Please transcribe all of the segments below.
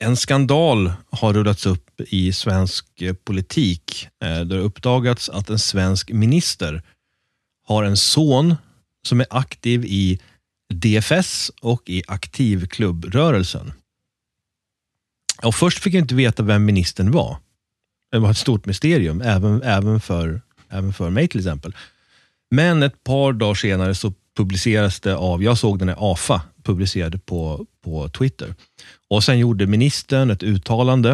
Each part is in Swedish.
En skandal har rullats upp i svensk politik. Det har uppdagats att en svensk minister har en son som är aktiv i DFS och i aktivklubbrörelsen. Och först fick jag inte veta vem ministern var. Det var ett stort mysterium, även för mig till exempel. Men ett par dagar senare så publicerades det jag såg den här AFA publicerade på Twitter. Och sen gjorde ministern ett uttalande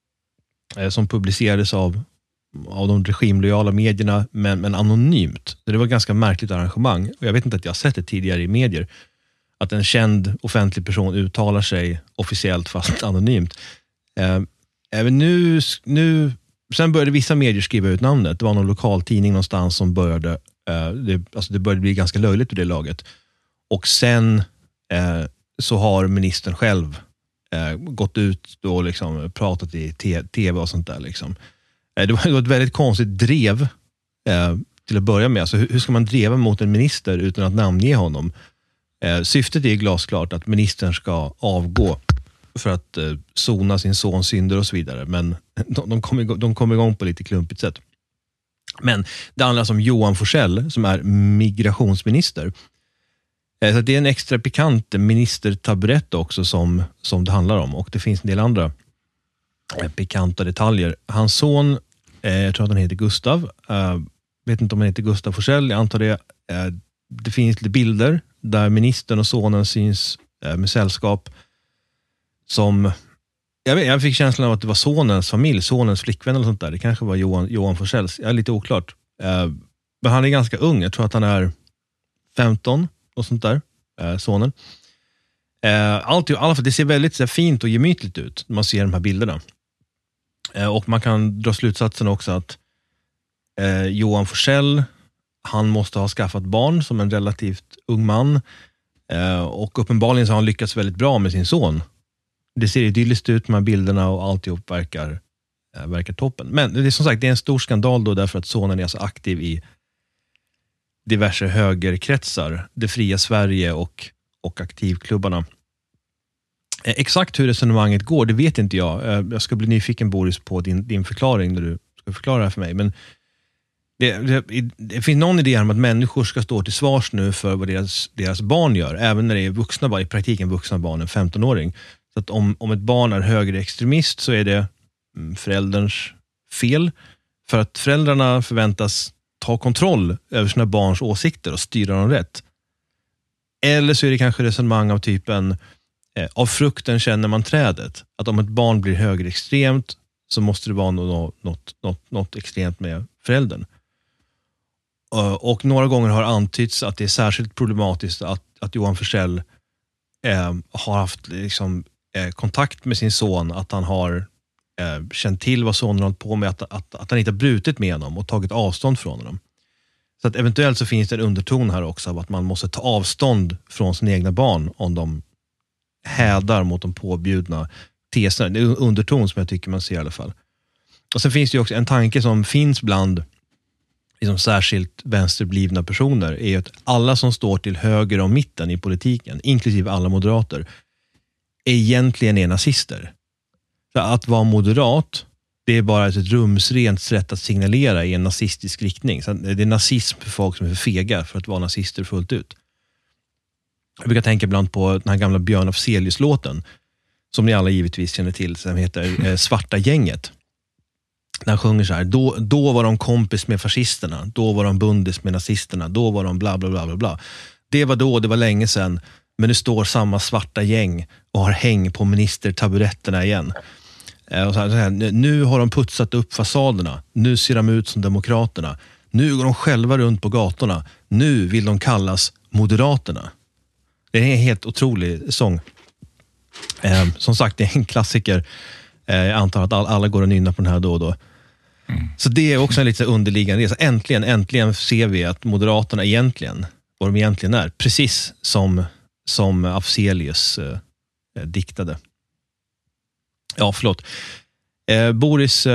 som publicerades av de regimlojala medierna, men anonymt. Det var ett ganska märkligt arrangemang. Och jag vet inte att jag har sett det tidigare i medier. Att en känd offentlig person uttalar sig officiellt fast anonymt. Även nu sen började vissa medier skriva ut namnet. Det var någon lokal tidning någonstans som började det började bli ganska löjligt ur det laget. Och sen så har ministern själv gått ut och liksom pratat i tv och sånt där liksom. Det var ett väldigt konstigt drev till att börja med. Alltså, hur ska man dreva mot en minister utan att namnge honom? Syftet är glasklart att ministern ska avgå för att sona sin sons synder och så vidare. Men de kom igång på lite klumpigt sätt. Men det handlar om Johan Forssell som är migrationsminister. Så det är en extra pikant ministertaburett också som det handlar om. Och det finns en del andra pikanta detaljer. Hans son, jag tror att han heter Gustav. Vet inte om han heter Gustav Forssell, jag antar det. Det finns lite bilder där ministern och sonen syns med sällskap som... Jag fick känslan av att det var sonens familj, sonens flickvän eller sånt där. Det kanske var Johan Forssells. Jag är lite oklart. Men han är ganska ung. Jag tror att han är 15 och sånt där. Sonen. Allt i alla fall, det ser väldigt så fint och gemytligt ut när man ser de här bilderna. Och man kan dra slutsatsen också att Johan Forssell, han måste ha skaffat barn som en relativt ung man. Och uppenbarligen så har han lyckats väldigt bra med sin son. Det ser idylliskt ut med bilderna och alltihop verkar toppen. Men det är som sagt, det är en stor skandal då därför att sonen är så aktiv i diverse högerkretsar, Det fria Sverige och aktivklubbarna. Exakt hur resonemanget går, det vet inte jag. Jag ska bli nyfiken, Boris, på din förklaring när du ska förklara det här för mig. Men det finns någon idé om att människor ska stå till svars nu för vad deras barn gör, även när det är vuxna barn, i praktiken vuxna barn, en 15-åring. Så att om ett barn är högerextremist så är det förälderns fel, för att föräldrarna förväntas ta kontroll över sina barns åsikter och styra dem rätt. Eller så är det kanske resonemang av typen av frukten känner man trädet. Att om ett barn blir högerextremt så måste det vara något extremt med föräldern. Och några gånger har antytts att det är särskilt problematiskt att Johan Forssell har haft liksom, kontakt med sin son, att han har känt till vad sonen hållit på med, att han inte har brutit med honom och tagit avstånd från honom. Så att eventuellt så finns det en underton här också av att man måste ta avstånd från sina egna barn om de hädar mot de påbjudna teserna. Det är en underton som jag tycker man ser i alla fall. Och sen finns det ju också en tanke som finns bland liksom särskilt vänsterblivna personer, är ju att alla som står till höger och mitten i politiken, inklusive alla moderater, egentligen är nazister. Så att vara moderat, det är bara ett rumsrent sätt att signalera i en nazistisk riktning. Så det är nazism för folk som är för fega för att vara nazister fullt ut. Jag brukar tänka ibland på den här gamla Björn Afzelius-låten som ni alla givetvis känner till, som heter Svarta gänget. När han sjunger så här: då var de kompis med fascisterna, då var de bundis med nazisterna, då var de bla bla bla bla bla. Det var då, det var länge sedan, men nu står samma svarta gäng och har häng på ministertaburetterna igen. Och så här, nu har de putsat upp fasaderna, nu ser de ut som demokraterna, nu går de själva runt på gatorna, nu vill de kallas moderaterna. Det är en helt otrolig sång. Som sagt, det är en klassiker. Jag antar att alla går och nynnar på den här då och då. Så det är också en lite underliggande resa. Äntligen ser vi att moderaterna egentligen, vad de egentligen är, precis som Afzelius diktade. Ja, förlåt. Boris,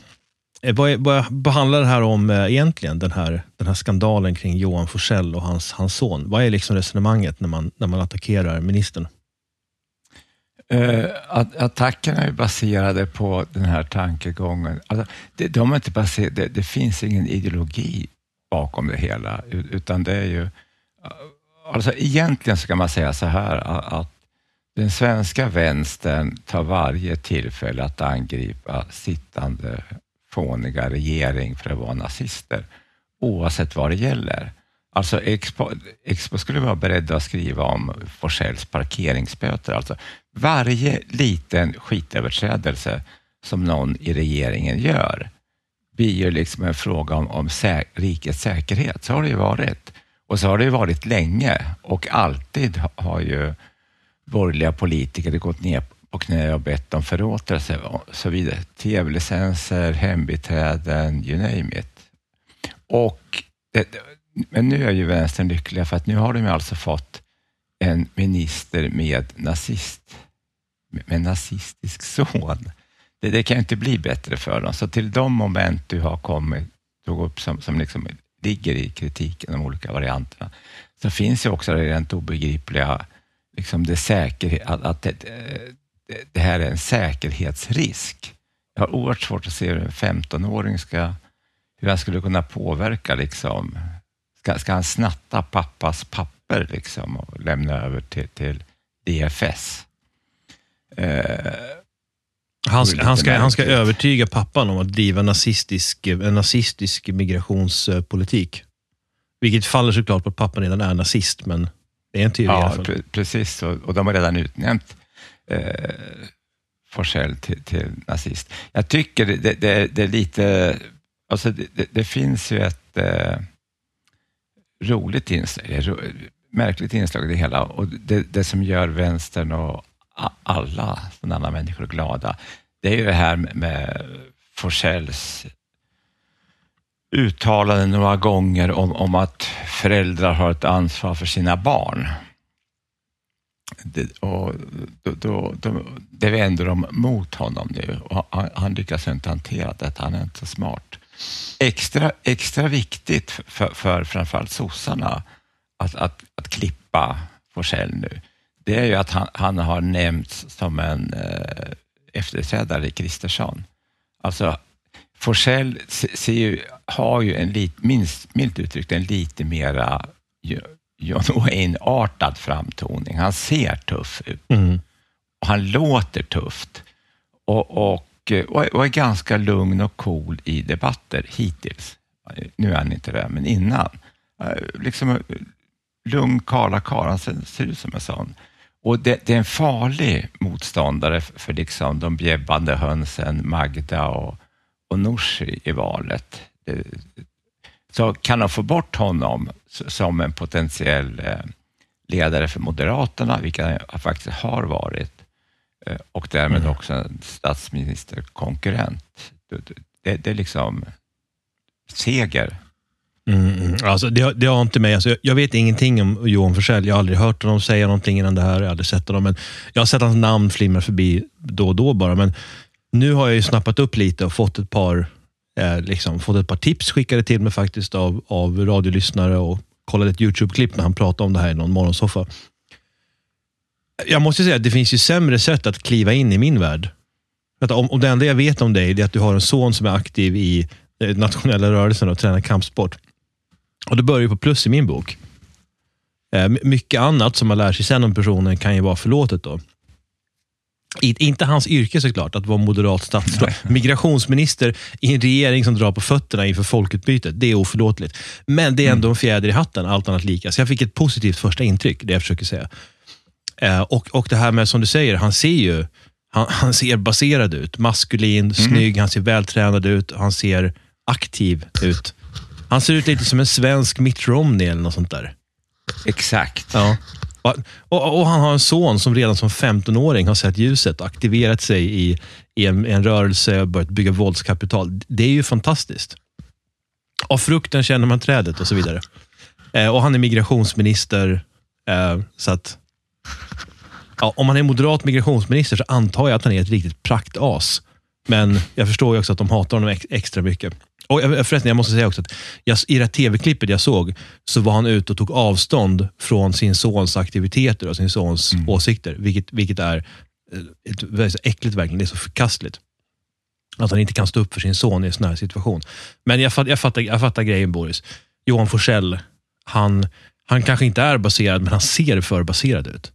vad handlar det här om egentligen, den här skandalen kring Johan Forssell och hans son? Vad är liksom resonemanget när man attackerar ministern? Attackerna är baserade på den här tankegången. Alltså, de är inte baserade, det finns ingen ideologi bakom det hela, utan det är ju... Alltså egentligen så kan man säga så här att den svenska vänstern tar varje tillfälle att angripa sittande fåniga regering för att vara nazister, oavsett vad det gäller. Alltså Expo skulle vara beredda att skriva om Forssells parkeringsböter. Alltså varje liten skitöverträdelse som någon i regeringen gör blir ju liksom en fråga om rikets säkerhet. Så har det ju varit. Och så har det ju varit länge, och alltid har ju borgerliga politiker gått ner på knä och bett om förlåtelse och så vidare. TV-licenser, hembiträden, you name it. Men nu är ju vänstern lyckliga för att nu har de ju alltså fått en minister med nazistisk son. Det kan ju inte bli bättre för dem. Så till de moment du har tog upp som liksom ligger i kritiken, de olika varianterna, så finns ju också det rent obegripliga liksom att det här är en säkerhetsrisk. Jag har oerhört svårt att se hur en 15-åring hur han skulle kunna påverka liksom. Ska han snatta pappas papper liksom och lämna över till DFS? Han ska övertyga pappan om att driva en nazistisk migrationspolitik. Vilket faller såklart på att pappan redan är nazist, men det är en teori i alla fall. Precis. Och de har redan utnämnt Forssell till nazist. Jag tycker det är lite... Alltså det finns ju ett roligt inslag, märkligt inslag i det hela. Och det som gör vänstern och alla sådana människor glada, det är ju det här med Forssells uttalanden några gånger om att föräldrar har ett ansvar för sina barn. Det vänder de mot honom nu, och han lyckas inte hantera det. Han är inte så smart. Extra viktigt för framförallt sossarna att klippa Forssell nu, det är ju att han har nämnts som en efterträdare i Kristersson. Alltså Forssell har ju milt uttryckt en lite mera John Wayne-artad framtoning. Han ser tuff ut. Och han låter tufft. Och är ganska lugn och cool i debatter hittills. Nu är han inte det, men innan. Liksom lugn, han ser ut som en sån. Och det är en farlig motståndare för liksom de bjäbbande hönsen Magda och Nooshi i valet. Så kan de få bort honom som en potentiell ledare för Moderaterna, vilket han faktiskt har varit, och därmed också en statsministerkonkurrent. Det är liksom seger. Alltså det har inte mig. Alltså, jag vet ingenting om Johan Forssell. Jag har aldrig hört honom säga någonting innan det här. Jag har aldrig sett honom, men jag har sett hans namn flimra förbi då och då bara. Men nu har jag ju snappat upp lite och fått ett par tips skickade till mig faktiskt av radiolyssnare, och kollade ett YouTube-klipp när han pratade om det här i någon morgonsoffa. Jag måste säga att det finns ju sämre sätt att kliva in i min värld. Om det enda jag vet om dig är att du har en son som är aktiv i nationella rörelsen och tränar kampsport. Och det börjar ju på plus i min bok. Mycket annat som man lär sig sen om personen kan ju vara förlåtet då. Inte hans yrke såklart, att vara moderat statsråd. Migrationsminister i en regering som drar på fötterna inför folkutbytet, det är oförlåtligt. Men det är ändå en fjäder i hatten, allt annat lika. Så jag fick ett positivt första intryck, det jag försöker säga. Och det här med, som du säger, han ser baserad ut, maskulin, snygg, han ser vältränad ut, han ser aktiv ut. Han ser ut lite som en svensk Mitt Romney eller något sånt där. Exakt. Ja. Och han har en son som redan som 15-åring har sett ljuset och aktiverat sig i en rörelse och börjat bygga våldskapital. Det är ju fantastiskt. Av frukten känner man trädet och så vidare. Och han är migrationsminister, så att om han är moderat migrationsminister så antar jag att han är ett riktigt praktas. Men jag förstår ju också att de hatar honom extra mycket. Och förresten, jag måste säga också att i det tv-klippet jag såg så var han ute och tog avstånd från sin sons aktiviteter och sin sons åsikter, vilket är väldigt äckligt verkligen. Det är så förkastligt. Att han inte kan stå upp för sin son i en sån här situation. Men jag fattar grejen, Boris. Johan Forssell, han kanske inte är baserad, men han ser för baserad ut.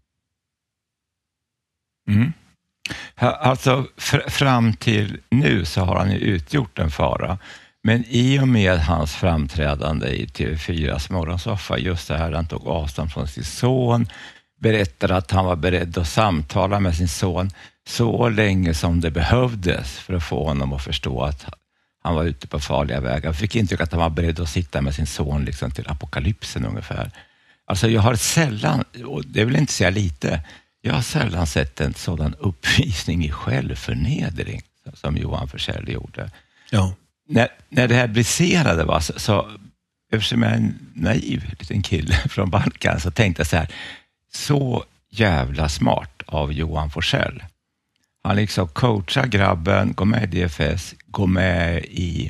Mm. Alltså fram till nu så har han ju utgjort en fara. Men i och med hans framträdande i TV4s morgonsoffa, just det här, han tog avstånd från sin son, berättade att han var beredd att samtala med sin son så länge som det behövdes för att få honom att förstå att han var ute på farliga vägar. Jag fick intryck att han var beredd att sitta med sin son liksom till apokalypsen ungefär. Alltså jag har sällan, och det vill inte säga lite, jag har sällan sett en sådan uppvisning i självförnedring som Johan Forssell gjorde. Ja. När det här briserade, så eftersom jag är en naiv liten kille från Balkan, så tänkte jag så här, så jävla smart av Johan Forssell. Han liksom coachar grabben, går med i DFS, går med i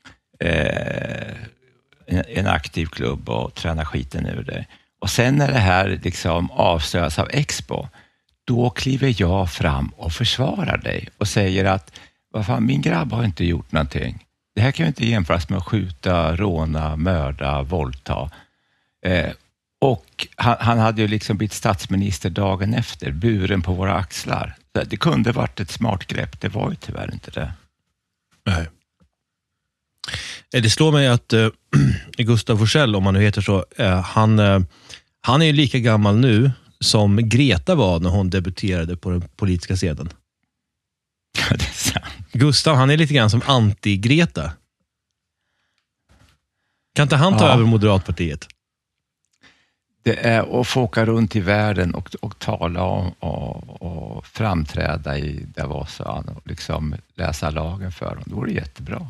en aktiv klubb och tränar skiten ur det. Och sen när det här liksom avslöjas av Expo, då kliver jag fram och försvarar dig och säger att vad fan, min grabb har inte gjort någonting. Det här kan ju inte jämföras med att skjuta, råna, mörda, våldta. Och han hade ju liksom blivit statsminister dagen efter, buren på våra axlar. Det kunde varit ett smart grepp, det var ju tyvärr inte det. Nej. Det slår mig att Gustav Forssell, om man nu heter så, han är ju lika gammal nu som Greta var när hon debuterade på den politiska scenen. Ja, det är sant. Gustav, han är lite grann som anti-Greta. Kan inte han ta över Moderatpartiet? Det är att få åka runt i världen och tala om och framträda i Davos och liksom läsa lagen för dem. Det vore jättebra.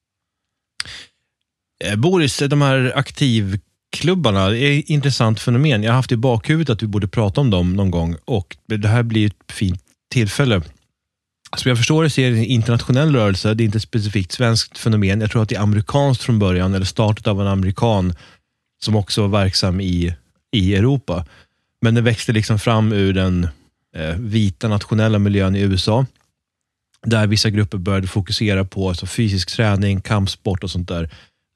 Boris, de här aktivklubbarna är ett intressant fenomen. Jag har haft i bakhuvudet att vi borde prata om dem någon gång, och det här blir ett fint tillfälle. Som jag förstår det så är det en internationell rörelse, det är inte ett specifikt svenskt fenomen. Jag tror att det är amerikanskt från början, eller startat av en amerikan som också var verksam i Europa. Men det växte liksom fram ur den vita nationella miljön i USA, där vissa grupper började fokusera på alltså fysisk träning, kampsport och sånt där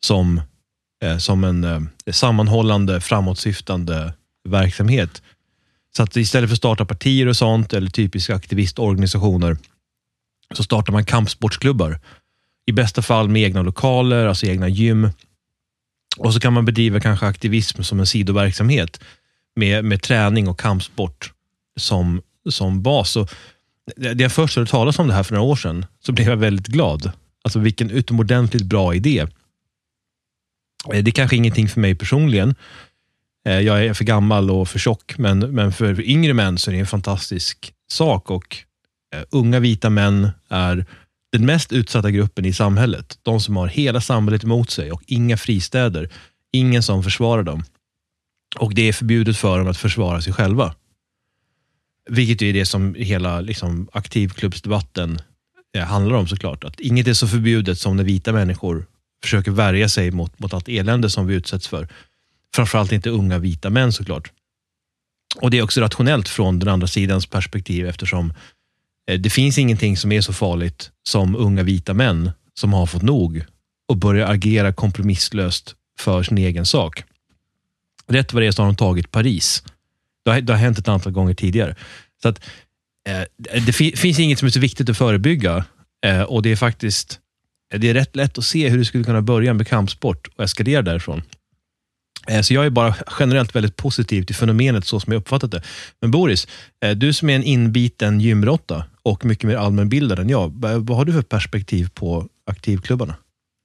som en sammanhållande, framåtsyftande verksamhet. Så att istället för att starta partier och sånt eller typiska aktivistorganisationer, så startar man kampsportsklubbar. I bästa fall med egna lokaler, alltså egna gym. Och så kan man bedriva kanske aktivism som en sidoverksamhet med träning och kampsport som bas. Och det jag först hörde talas om det här för några år sedan, så blev jag väldigt glad. Alltså vilken utomordentligt bra idé. Det är kanske ingenting för mig personligen. Jag är för gammal och för tjock, men för yngre män så är det en fantastisk sak, och unga vita män är den mest utsatta gruppen i samhället. De som har hela samhället emot sig och inga fristäder. Ingen som försvarar dem. Och det är förbjudet för dem att försvara sig själva. Vilket är det som hela liksom, aktivklubbsdebatten handlar om, såklart. Att inget är så förbjudet som när vita människor försöker värja sig mot allt elände som vi utsätts för. Framförallt inte unga vita män, såklart. Och det är också rationellt från den andra sidans perspektiv, eftersom det finns ingenting som är så farligt som unga vita män som har fått nog och börjar agera kompromisslöst för sin egen sak. Rätt vad det är så har de tagit Paris. Det har hänt ett antal gånger tidigare. Så att det finns inget som är så viktigt att förebygga, och det är faktiskt rätt lätt att se hur det skulle kunna börja med kampsport och eskalera därifrån. Så jag är bara generellt väldigt positiv till fenomenet så som jag uppfattat det. Men Boris, du som är en inbiten gymrotta och mycket mer allmänbildad än jag, vad har du för perspektiv på aktivklubbarna?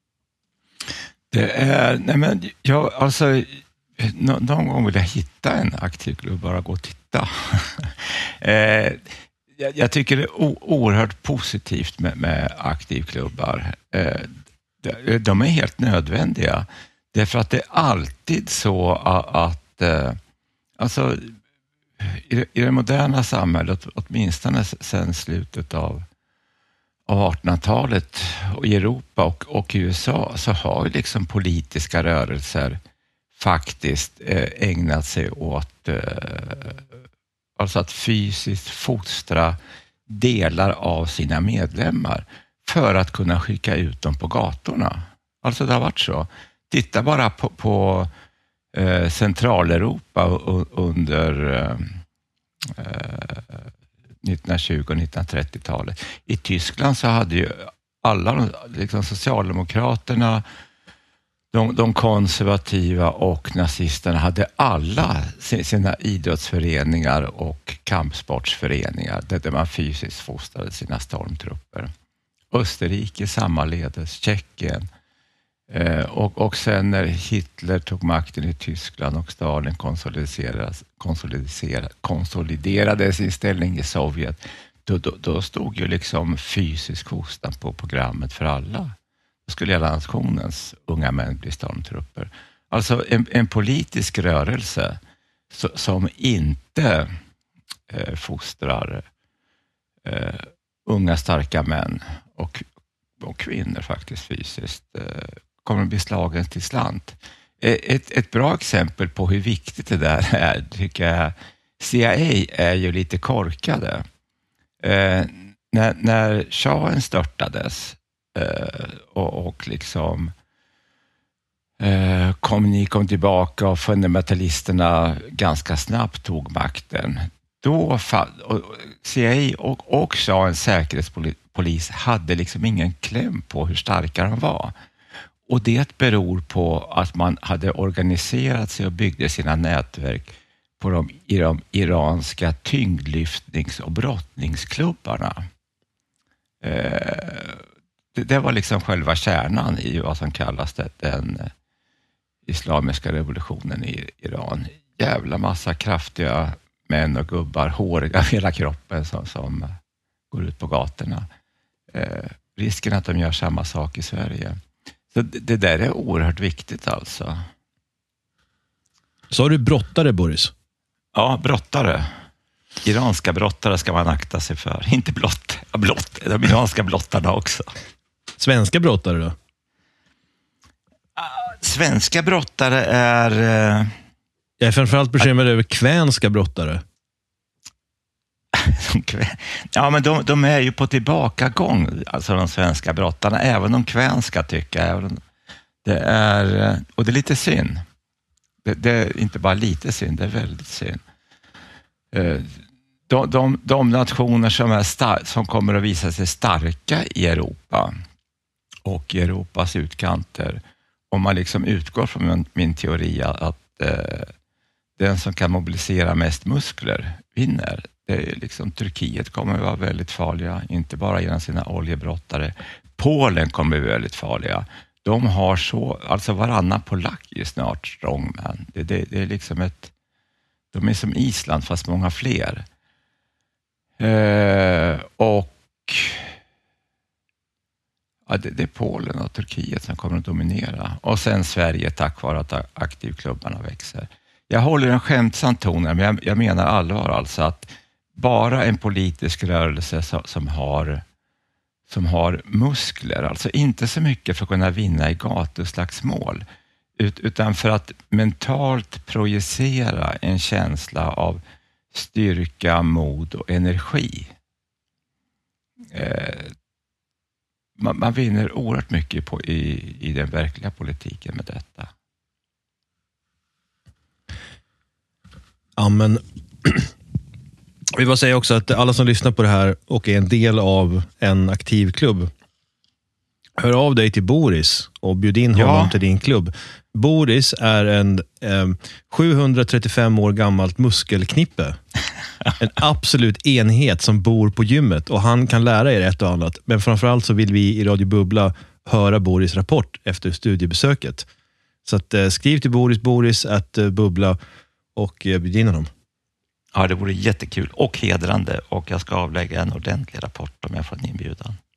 Det är, nej men jag, alltså, någon gång vill jag hitta en aktivklubb, bara gå och titta. Jag tycker det är oerhört positivt med aktivklubbar. De är helt nödvändiga. Därför att det är alltid så att alltså, i det moderna samhället, åtminstone sedan slutet av 1800-talet och i Europa och i USA, så har ju liksom politiska rörelser faktiskt ägnat sig åt Alltså att fysiskt fostra delar av sina medlemmar för att kunna skicka ut dem på gatorna. Alltså det har varit så. Titta bara på Centraleuropa under 1920- och 1930-talet. I Tyskland så hade ju alla liksom socialdemokraterna, de konservativa och nazisterna hade alla sina idrottsföreningar och kampsportsföreningar där man fysiskt fostrade sina stormtrupper. Österrike sammaledes, Tjeckien. Och sen när Hitler tog makten i Tyskland och Stalin konsoliderade sin ställning i Sovjet, då stod ju liksom fysisk fostran på programmet för alla. Då skulle hela nationens unga män bli stormtrupper. Alltså en politisk rörelse som inte fostrar unga starka män och kvinnor faktiskt fysiskt kommer att bli slagen till slant. Ett bra exempel på hur viktigt det där är, tycker jag, CIA är ju lite korkade. När shahen störtades och liksom kom tillbaka och fundamentalisterna ganska snabbt tog makten, då CIA och shahens säkerhetspolis hade liksom ingen kläm på hur starka de var. Och det beror på att man hade organiserat sig och byggde sina nätverk i de iranska tyngdlyftnings- och brottningsklubbarna. Det var liksom själva kärnan i vad som kallas den islamiska revolutionen i Iran. Jävla massa kraftiga män och gubbar, håriga hela kroppen som går ut på gatorna. Risken att de gör samma sak i Sverige. Så det där är oerhört viktigt alltså. Så har du brottare, Boris? Ja, brottare. Iranska brottare ska man akta sig för. Inte blott, de iranska blottarna också. Svenska brottare då? Svenska brottare är... Jag är framförallt bekymrad över kvänska brottare. Ja, men de är ju på tillbakagång, alltså de svenska brottarna, även de kvänska tycker jag. Det är lite synd. Det är inte bara lite synd, det är väldigt synd. De nationer som kommer att visa sig starka i Europa och i Europas utkanter, om man liksom utgår från min teori att den som kan mobilisera mest muskler vinner. Det är liksom, Turkiet kommer att vara väldigt farliga, inte bara genom sina oljebrottare. Polen kommer att bli väldigt farliga. De har alltså varannan polack är snart strongman. Det är liksom de är som Island fast många fler. Och ja, det är Polen och Turkiet som kommer att dominera. Och sen Sverige tack vare att aktivklubbarna växer. Jag håller en skämtsam ton, men jag menar allvar alltså att bara en politisk rörelse som har muskler, alltså inte så mycket för att kunna vinna i gatuslagsmål, utan för att mentalt projicera en känsla av styrka, mod och energi. Man vinner oerhört mycket i den verkliga politiken med detta. Ja, men vi vill säga också att alla som lyssnar på det här och är en del av en aktiv klubb, hör av dig till Boris och bjud in honom till din klubb. Boris är en 735 år gammalt muskelknippe. En absolut enhet som bor på gymmet, och han kan lära er ett och annat. Men framförallt så vill vi i Radio Bubbla höra Boris rapport efter studiebesöket. Så att, skriv till Boris@bubbla och bjud in honom. Ja, det vore jättekul och hedrande, och jag ska avlägga en ordentlig rapport om jag får en inbjudan.